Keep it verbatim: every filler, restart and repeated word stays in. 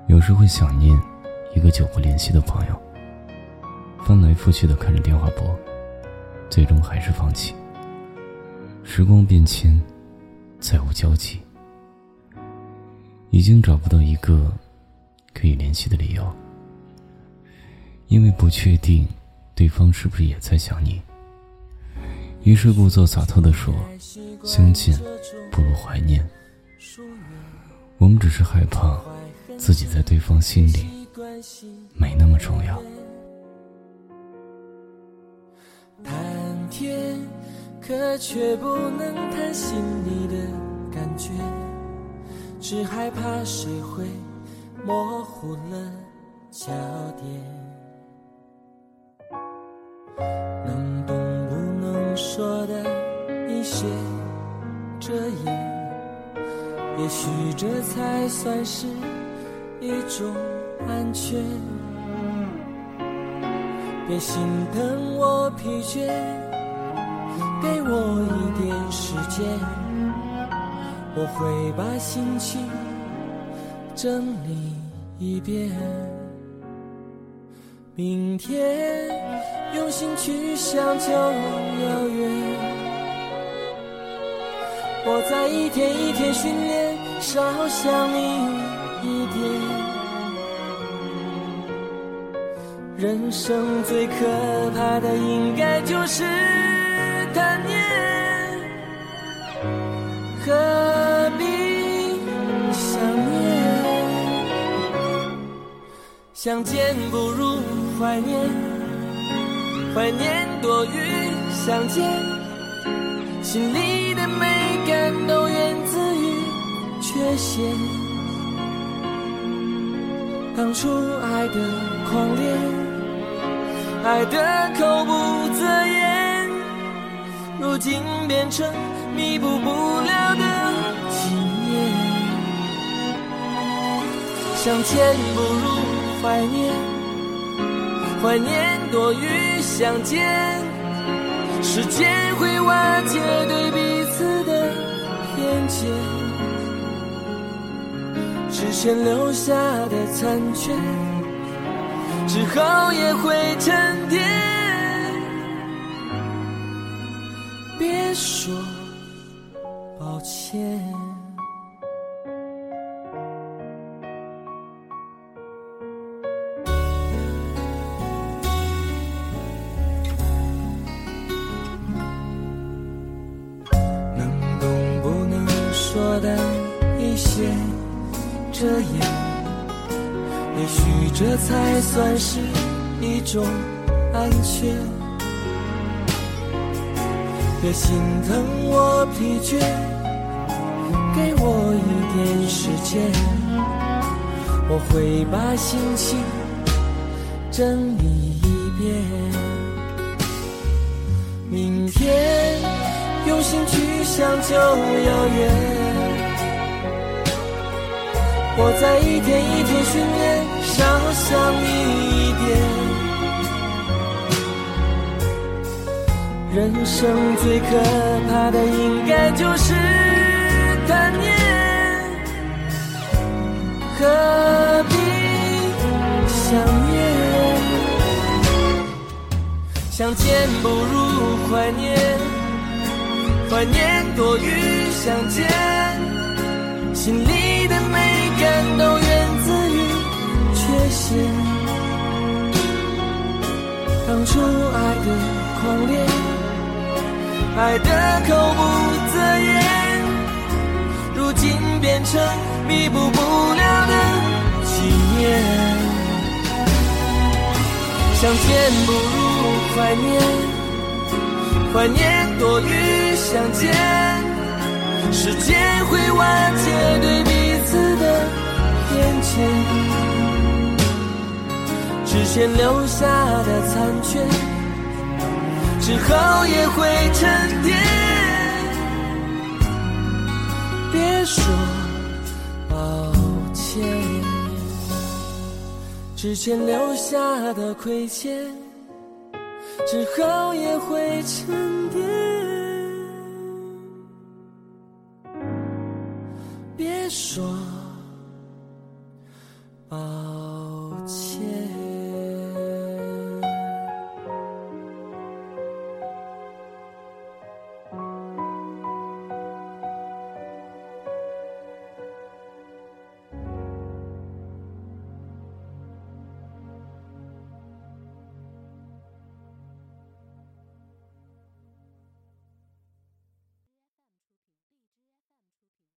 有时会想念一个久不联系的朋友，翻来覆去的看着电话簿，最终还是放弃。时光变迁，再无交集，已经找不到一个可以联系的理由，因为不确定对方是不是也在想你，于是故作洒脱地说，相见不如怀念。我们只是害怕自己在对方心里没那么重要。 谈天可却不能谈心里的感觉，只害怕谁会模糊了焦点。能懂不能说的一些遮掩，也许这才算是一种安全。别心疼我疲倦，给我一点时间，我会把心情整理一遍。明天用心去想就遥远，我在一天一天训练，少想你一点。人生最可怕的应该就是贪念，何必想念？相见不如怀念，怀念多于相见，心里的美感都源自于缺陷。当初爱的狂烈，爱的口不择言，如今变成弥补不了的纪念。相见不如怀念，怀念多于相见，时间会瓦解对彼此的偏见，之前留下的残缺之后也会沉淀。别说抱歉。能懂不能说的一些遮掩，也许这才算是一种安全。别心疼我疲倦，给我一点时间，我会把心情整理一遍。明天用心去想就遥远，我在一天一天训练，少想你一点。人生最可怕的应该就是贪念，何必想念？相见不如怀念，怀念多于相见，心里的美感都源自于缺陷。当初爱的狂烈，爱的口不择言，如今变成弥补不了的纪念。相见不如怀念，怀念多于相见，时间会瓦解对彼此的偏见，之前留下的残缺之后也会沉淀。别说抱歉，之前留下的亏欠之后也会沉淀。别说抱。